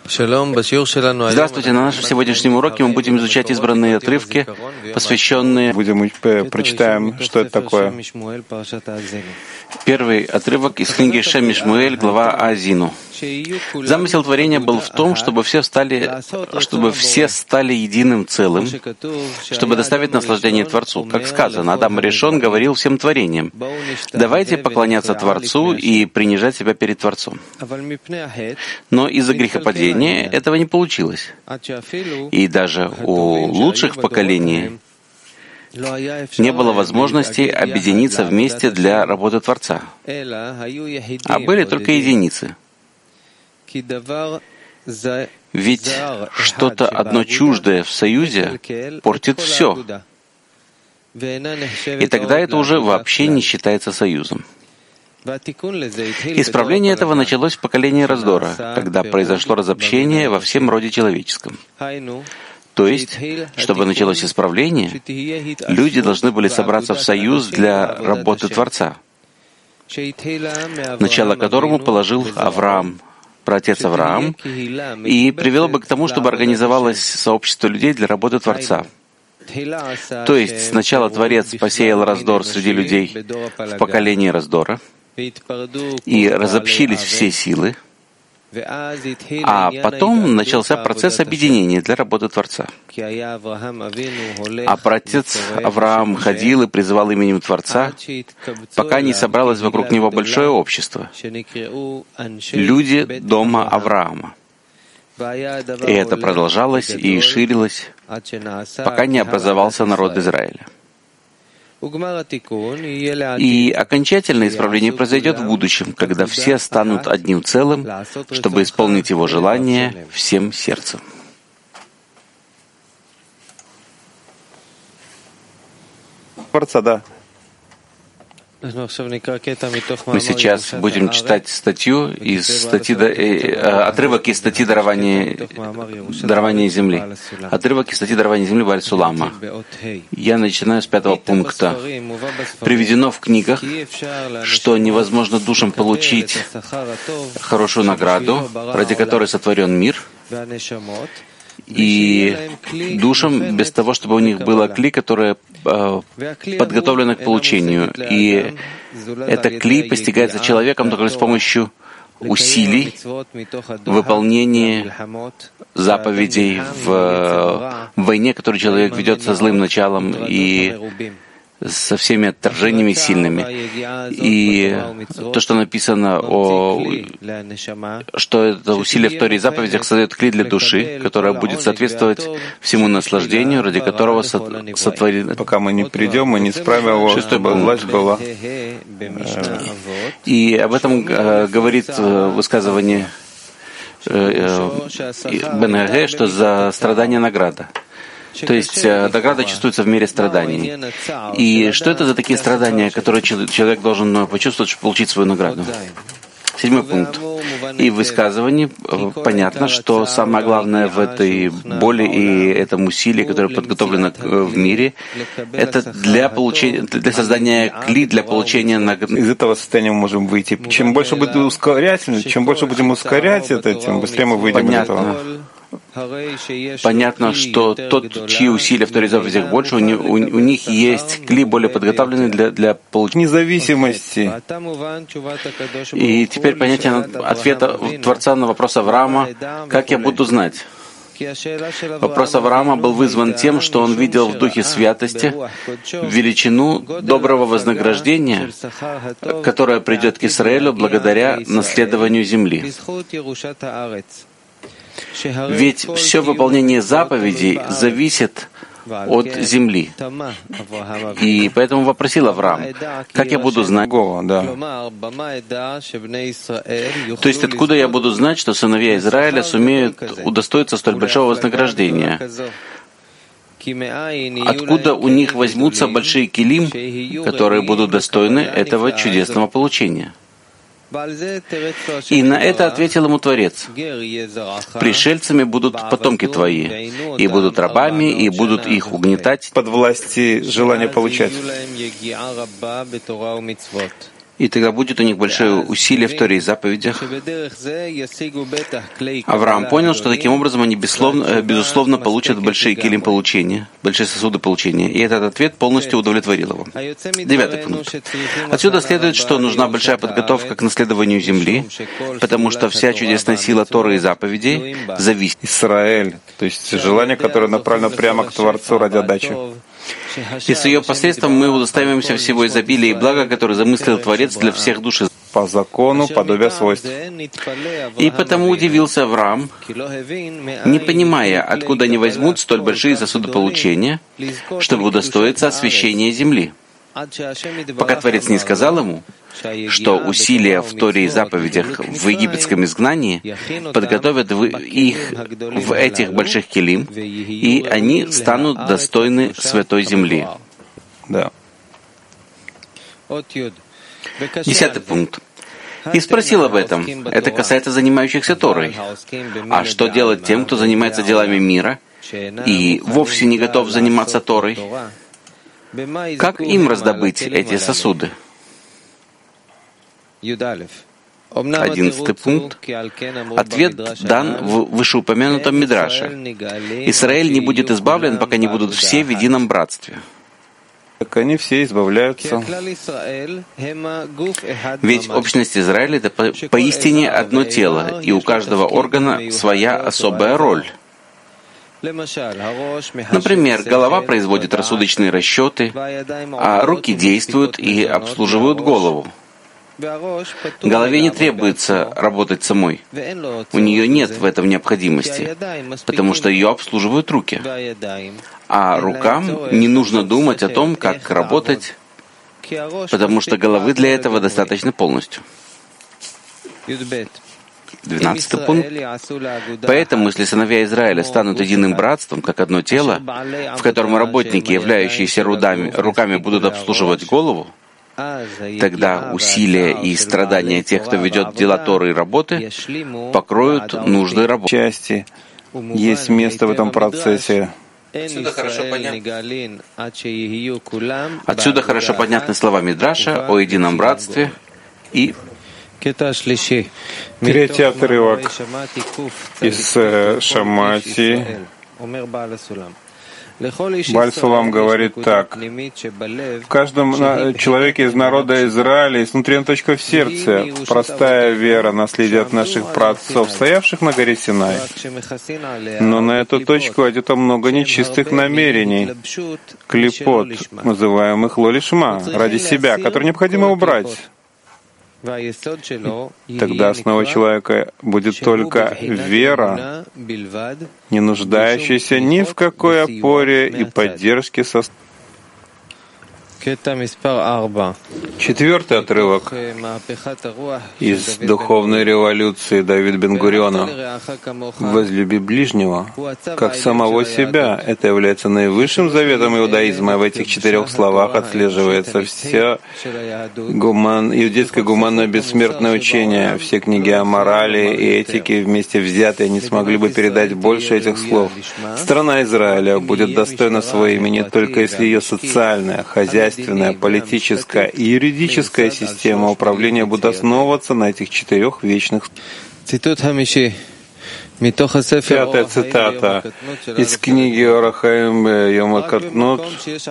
Здравствуйте! На нашем сегодняшнем уроке мы будем изучать избранные отрывки, посвященные... Прочитаем, что это такое. Первый отрывок из книги Шем Мишмуэль, глава Аазину. Замысел творения был в том, чтобы все стали единым целым, чтобы доставить наслаждение Творцу. Как сказано, Адам Ришон говорил всем творениям: «Давайте поклоняться Творцу и принижать себя перед Творцом». Но из-за грехопадения этого не получилось. И даже у лучших в поколении не было возможности объединиться вместе для работы Творца, а были только единицы. Ведь что-то одно чуждое в союзе портит все, и тогда это уже вообще не считается союзом. Исправление этого началось в поколении раздора, когда произошло разобщение во всем роде человеческом. То есть, чтобы началось исправление, люди должны были собраться в союз для работы Творца, начало которому положил Авраам, праотец Авраам, и привело бы к тому, чтобы организовалось сообщество людей для работы Творца. То есть, сначала Творец посеял раздор среди людей в поколении раздора, и разобщились все силы, а потом начался процесс объединения для работы Творца. А праотец Авраам ходил и призывал именем Творца, пока не собралось вокруг него большое общество, люди дома Авраама. И это продолжалось и ширилось, пока не образовался народ Израиля. И окончательное исправление произойдет в будущем, когда все станут одним целым, чтобы исполнить его желание всем сердцем. Творца, да. Мы сейчас будем читать отрывок из статьи «Дарование земли». Отрывок из статьи «Дарование земли» Бааль Сулама. Я начинаю с 5-го пункта. Приведено в книгах, что невозможно душам получить хорошую награду, ради которой сотворен мир, и душам без того, чтобы у них было кли, которое подготовлено к получению. И это кли постигается человеком только с помощью усилий, выполнения заповедей в войне, которую человек ведет со злым началом и со всеми отторжениями сильными. И то, что написано, что это усилие в Торе и заповедях создает кли для души, которая будет соответствовать всему наслаждению, ради которого сотворено. Пока мы не придем, мы не справим его, чтобы власть была. И об этом говорит высказывание Бен Гаге, что за страдание награда. То есть награда чувствуется в мире страданий. И что это за такие страдания, которые человек должен почувствовать, чтобы получить свою награду? 7-й пункт. И в высказывании понятно, что самое главное в этой боли и этом усилии, которое подготовлено в мире, это для создания кли, для получения награды. Из этого состояния мы можем выйти. Чем больше будем ускорять это, тем быстрее мы выйдем из этого. Понятно, что тот, чьи усилия в Торе и заповедях больше, у них есть кли более подготовленный для получения независимости. И теперь понятие ответа Творца на вопрос Авраама: «Как я буду знать?» Вопрос Авраама был вызван тем, что он видел в духе святости величину доброго вознаграждения, которое придет к Израилю благодаря наследованию земли. Ведь все выполнение заповедей зависит от земли. И поэтому вопросил Авраам: «Как я буду знать?» То есть откуда я буду знать, что сыновья Израиля сумеют удостоиться столь большого вознаграждения? Откуда у них возьмутся большие килим, которые будут достойны этого чудесного получения? И на это ответил ему Творец: «Пришельцами будут потомки твои, и будут рабами, и будут их угнетать под власти желания получать». И тогда будет у них большое усилие в Торе и заповедях. Авраам понял, что таким образом они безусловно получат большие килим получения, большие сосуды получения. И этот ответ полностью удовлетворил его. 9 пункт. Отсюда следует, что нужна большая подготовка к наследованию земли, потому что вся чудесная сила Торы и заповедей зависит. Израиль, то есть желание, которое направлено прямо к Творцу ради отдачи. И с ее посредством мы удостаиваемся всего изобилия и блага, который замыслил Творец для всех душ. По закону подобия свойств. И потому удивился Авраам, не понимая, откуда они возьмут столь большие сосуды получения, чтобы удостоиться освящения земли. Пока Творец не сказал ему, что усилия в Торе и заповедях в египетском изгнании подготовят их в этих больших килим, и они станут достойны святой земли. Да. 10 пункт. И спросил об этом. Это касается занимающихся Торой. А что делать тем, кто занимается делами мира и вовсе не готов заниматься Торой? Как им раздобыть эти сосуды? 11 пункт. Ответ дан в вышеупомянутом Мидраше. Израиль не будет избавлен, пока не будут все в едином братстве. Так они все избавляются. Ведь общность Израиля — это поистине одно тело, и у каждого органа своя особая роль. Например, голова производит рассудочные расчеты, а руки действуют и обслуживают голову. Голове не требуется работать самой. У нее нет в этом необходимости, потому что ее обслуживают руки. А рукам не нужно думать о том, как работать, потому что головы для этого достаточно полностью. 12 пункт. Поэтому, если сыновья Израиля станут единым братством, как одно тело, в котором работники, являющиеся руками, будут обслуживать голову, тогда усилия и страдания тех, кто ведет дела Торы и работы, покроют нужды работы. Части есть место в этом процессе. Отсюда хорошо понятны слова Мидраша о едином братстве и 3-й отрывок из Шамати. Бааль Сулам говорит так: в каждом человеке из народа Израиля есть внутренняя точка в сердце, простая вера, наследие от наших праотцов, стоявших на горе Синай. Но на эту точку идет много нечистых намерений, клипот, называемых лолишма, ради себя, которые необходимо убрать. Тогда основа человека будет только вера, не нуждающаяся ни в какой опоре и поддержке со стороны. 4-й отрывок из духовной революции Давид Бен-Гуриона. «Возлюби ближнего, как самого себя». Это является наивысшим заветом иудаизма. В этих 4 словах отслеживается все иудейское гуманное бессмертное учение. Все книги о морали и этике вместе взятые не смогли бы передать больше этих слов. Страна Израиля будет достойна своего имени только если ее социальная, хозяйственная, политическая и юридическая система управления будет основываться на этих 4 вечных. 5-я цитата из книги Ор ха-Хаим Йом ха-Катнут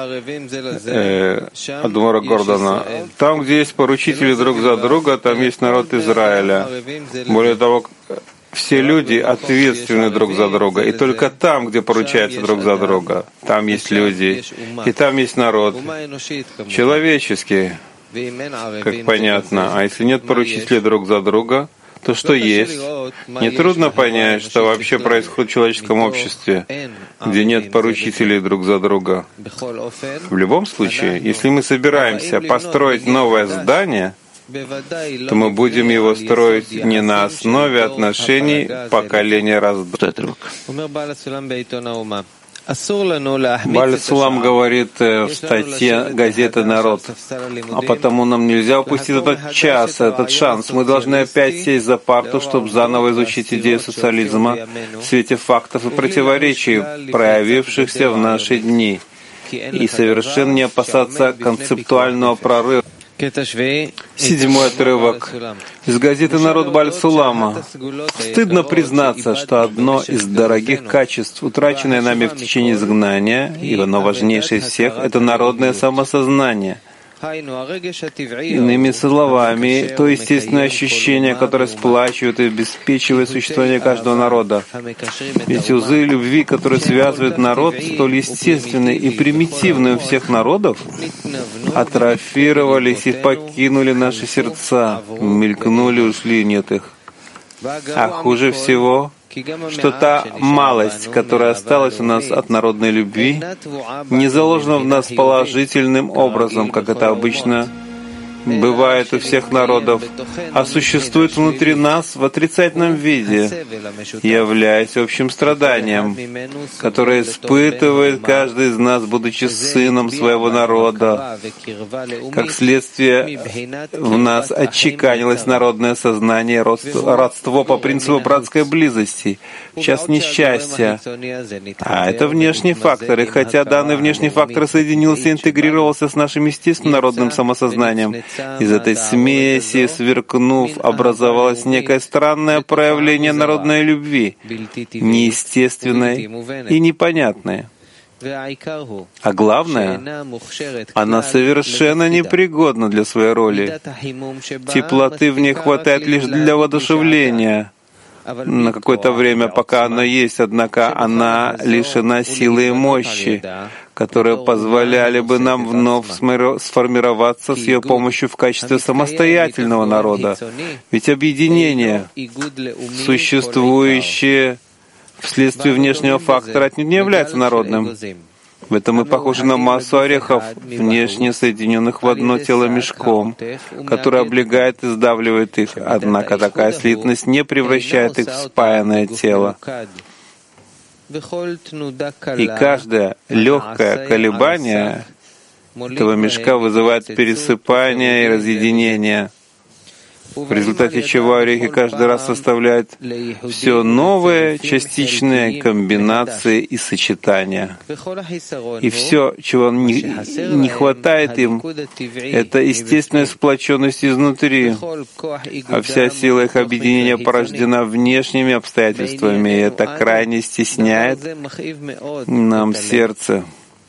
Адмора Гордона. «Там, где есть поручители друг за друга, там есть народ Израиля. Более того, все люди ответственны друг за друга, и только там, где поручаются друг за друга, там есть люди, и там есть народ, человеческий, как понятно. А если нет поручителей друг за друга, то что есть? Нетрудно понять, что вообще происходит в человеческом обществе, где нет поручителей друг за друга. В любом случае, если мы собираемся построить новое здание, то мы будем его строить не на основе отношений поколения раздора. Бааль Сулам говорит в статье газеты «Народ», а потому нам нельзя упустить этот час, этот шанс. Мы должны опять сесть за парту, чтобы заново изучить идею социализма в свете фактов и противоречий, проявившихся в наши дни, и совершенно не опасаться концептуального прорыва. 7-й отрывок из газеты «Народ Баль-Сулама». Стыдно признаться, что одно из дорогих качеств, утраченное нами в течение изгнания, и оно важнейшее из всех, это народное самосознание. Иными словами, то естественное ощущение, которое сплачивает и обеспечивает существование каждого народа. Ведь узы любви, которые связывают народ, столь естественные и примитивные у всех народов, атрофировались и покинули наши сердца, мелькнули, ушли, нет их. А хуже всего, что та малость, которая осталась у нас от народной любви, не заложена в нас положительным образом, как это обычно бывает у всех народов, а существует внутри нас в отрицательном виде, являясь общим страданием, которое испытывает каждый из нас, будучи сыном своего народа. Как следствие, в нас отчеканилось народное сознание, родство по принципу братской близости, в час несчастья. А это внешние факторы, хотя данный внешний фактор соединился и интегрировался с нашим естественным народным самосознанием. Из этой смеси, сверкнув, образовалось некое странное проявление народной любви, неестественной и непонятной. А главное, она совершенно непригодна для своей роли. Теплоты в ней хватает лишь для воодушевления на какое-то время, пока она есть, однако она лишена силы и мощи, которые позволяли бы нам вновь сформироваться с ее помощью в качестве самостоятельного народа. Ведь объединение, существующее вследствие внешнего фактора, отнюдь не является народным. В этом мы похожи на массу орехов, внешне соединенных в одно тело мешком, который облегает и сдавливает их, однако такая слитность не превращает их в спаянное тело. И каждое легкое колебание этого мешка вызывает пересыпание и разъединение, в результате чего орехи каждый раз составляют все новые частичные комбинации и сочетания. И все, чего не хватает им, это естественная сплоченность изнутри, а вся сила их объединения порождена внешними обстоятельствами, и это крайне стесняет нам сердце.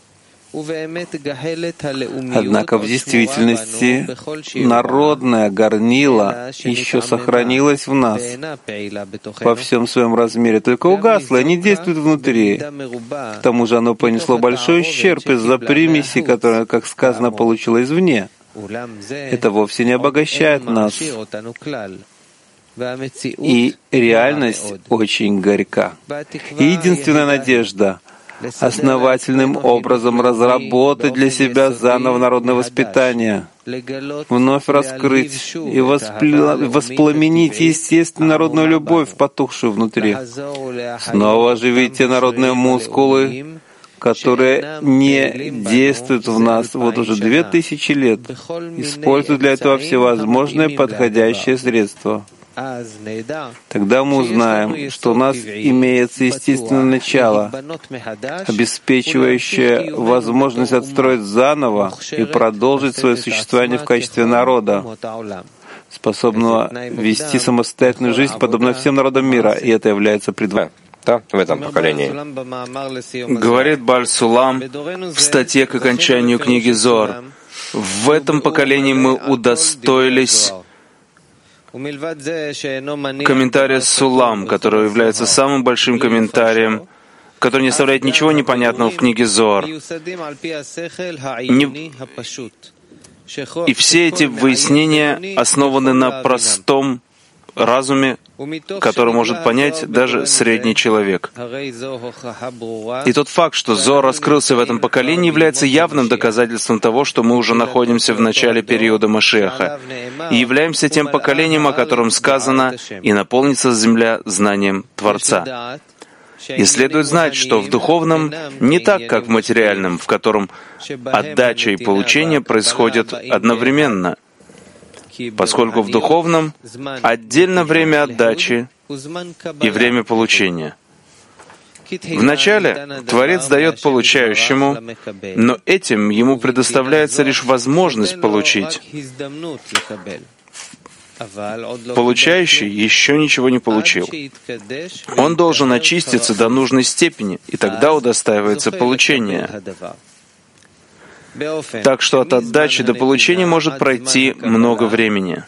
Однако в действительности народное горнило еще сохранилось в нас во всем своем размере, только угасло и не действует внутри. К тому же оно понесло большой ущерб из-за примеси, которая, как сказано, получила извне. Это вовсе не обогащает нас. И реальность очень горька. И единственная надежда — основательным образом разработать для себя заново народное воспитание, вновь раскрыть и воспламенить естественную народную любовь, потухшую внутри. Снова оживить те народные мускулы, которые не действуют в нас вот уже 2000 лет, используют для этого всевозможные подходящие средства. Тогда мы узнаем, что у нас имеется естественное начало, обеспечивающее возможность отстроить заново и продолжить свое существование в качестве народа, способного вести самостоятельную жизнь, подобно всем народам мира, и это является предварением. В этом поколении. Говорит Баль-Сулам в статье к окончанию книги Зоар: в этом поколении мы удостоились комментария Сулам, который является самым большим комментарием, который не оставляет ничего непонятного в книге Зоар. И все эти выяснения основаны на простом разуме, который может понять даже средний человек. И тот факт, что Зоар раскрылся в этом поколении, является явным доказательством того, что мы уже находимся в начале периода Машиаха и являемся тем поколением, о котором сказано: «И наполнится земля знанием Творца». И следует знать, что в духовном не так, как в материальном, в котором отдача и получение происходят одновременно, поскольку в духовном отдельно время отдачи и время получения. Вначале Творец дает получающему, но этим ему предоставляется лишь возможность получить. Получающий еще ничего не получил. Он должен очиститься до нужной степени, и тогда удостаивается получения. Так что от отдачи до получения может пройти много времени.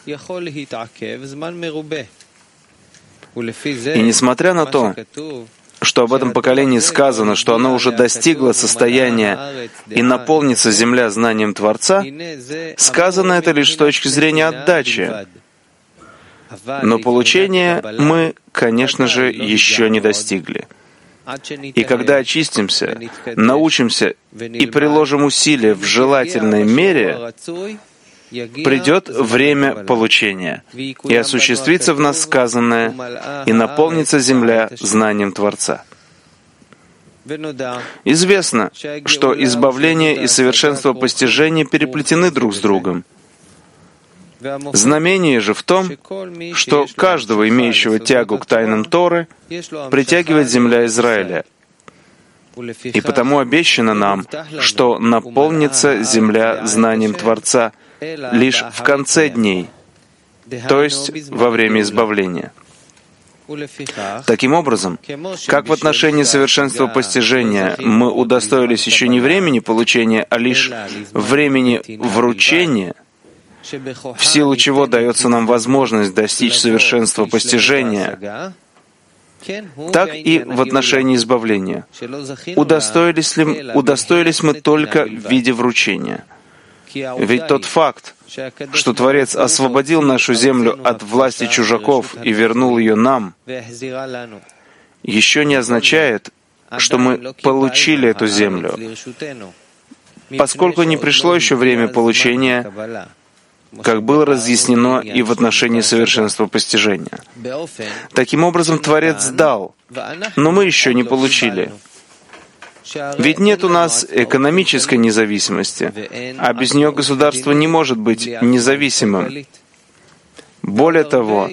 И несмотря на то, что об этом поколении сказано, что оно уже достигло состояния и наполнится земля знанием Творца, сказано это лишь с точки зрения отдачи. Но получения мы, конечно же, еще не достигли. И когда очистимся, научимся и приложим усилия в желательной мере, придет время получения, и осуществится в нас сказанное, и наполнится земля знанием Творца. Известно, что избавление и совершенство постижения переплетены друг с другом. Знамение же в том, что каждого, имеющего тягу к тайнам Торы, притягивает земля Израиля. И потому обещано нам, что наполнится земля знанием Творца лишь в конце дней, то есть во время избавления. Таким образом, как в отношении совершенства постижения мы удостоились еще не времени получения, а лишь времени вручения, в силу чего дается нам возможность достичь совершенства постижения, так и в отношении избавления. Удостоились мы только в виде вручения. Ведь тот факт, что Творец освободил нашу землю от власти чужаков и вернул ее нам, еще не означает, что мы получили эту землю, поскольку не пришло еще время получения, как было разъяснено и в отношении совершенства постижения. Таким образом, Творец дал, но мы еще не получили. Ведь нет у нас экономической независимости, а без нее государство не может быть независимым. Более того,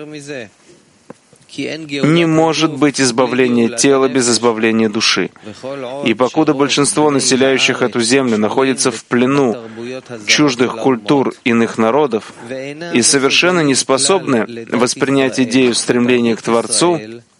не может быть избавления тела без избавления души. И покуда большинство населяющих эту землю находится в плену чуждых культур иных народов и совершенно не способны воспринять идею стремления к Творцу,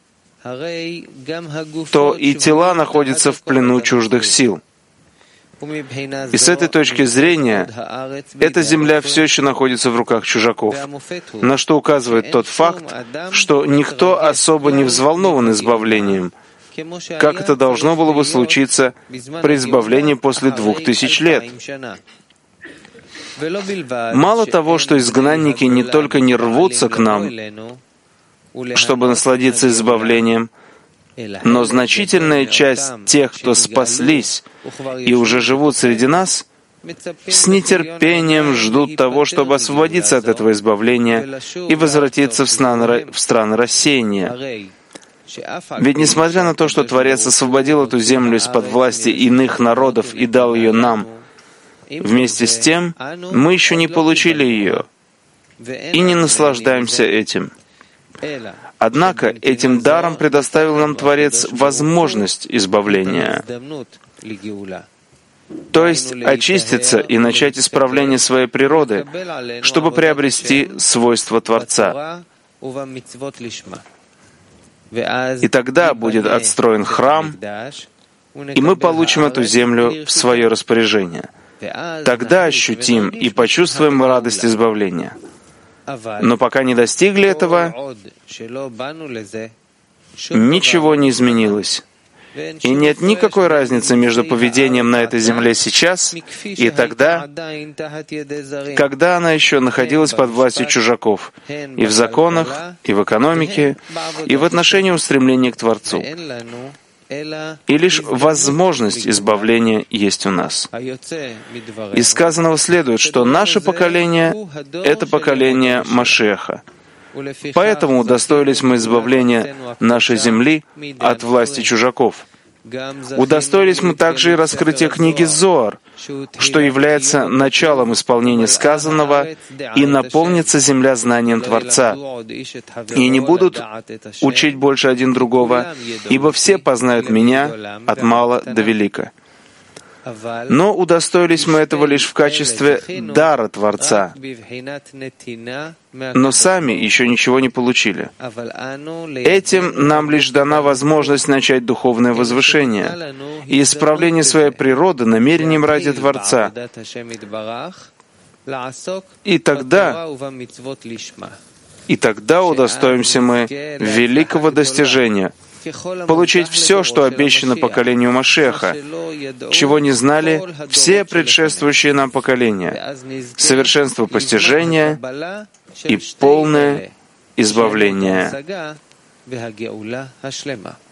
то и тела находятся в плену чуждых сил. И с этой точки зрения, эта земля все еще находится в руках чужаков, на что указывает тот факт, что никто особо не взволнован избавлением, как это должно было бы случиться при избавлении после 2000 лет. Мало того, что изгнанники не только не рвутся к нам, чтобы насладиться избавлением, но значительная часть тех, кто спаслись и уже живут среди нас, с нетерпением ждут того, чтобы освободиться от этого избавления и возвратиться в страны рассеяния. Ведь несмотря на то, что Творец освободил эту землю из-под власти иных народов и дал ее нам, вместе с тем мы еще не получили ее и не наслаждаемся этим. Однако этим даром предоставил нам Творец возможность избавления, то есть очиститься и начать исправление своей природы, чтобы приобрести свойства Творца. И тогда будет отстроен храм, и мы получим эту землю в свое распоряжение. Тогда ощутим и почувствуем радость избавления. Но пока не достигли этого, ничего не изменилось. И нет никакой разницы между поведением на этой земле сейчас и тогда, когда она еще находилась под властью чужаков, и в законах, и в экономике, и в отношении устремления к Творцу. И лишь возможность избавления есть у нас. Из сказанного следует, что наше поколение — это поколение Машеха. Поэтому удостоились мы избавления нашей земли от власти чужаков. Удостоились мы также и раскрытия книги Зоар, что является началом исполнения сказанного, и наполнится земля знанием Творца. И не будут учить больше один другого, ибо все познают Меня от мала до велика. Но удостоились мы этого лишь в качестве дара Творца, но сами еще ничего не получили. Этим нам лишь дана возможность начать духовное возвышение и исправление своей природы намерением ради Творца. И тогда удостоимся мы великого достижения — получить все, что обещано поколению Машиаха, чего не знали все предшествующие нам поколения, совершенство постижения и полное избавление.